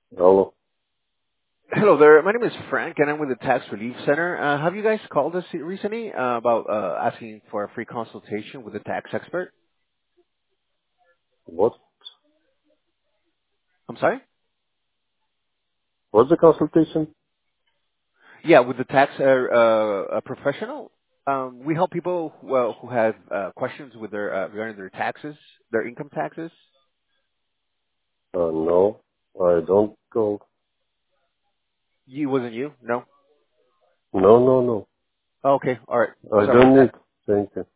Hello. Hello there. My name is Frank, and I'm with the Tax Relief Center. Have you guys called us recently about asking for a free consultation with a tax expert? What? I'm sorry? What's the consultation? Yeah, with the tax professional. We help people who have questions with their regarding their taxes, their income taxes. No, I don't go. You wasn't you? No. No, no, no. Oh, okay. All right. I Sorry about don't need. that. Thank you.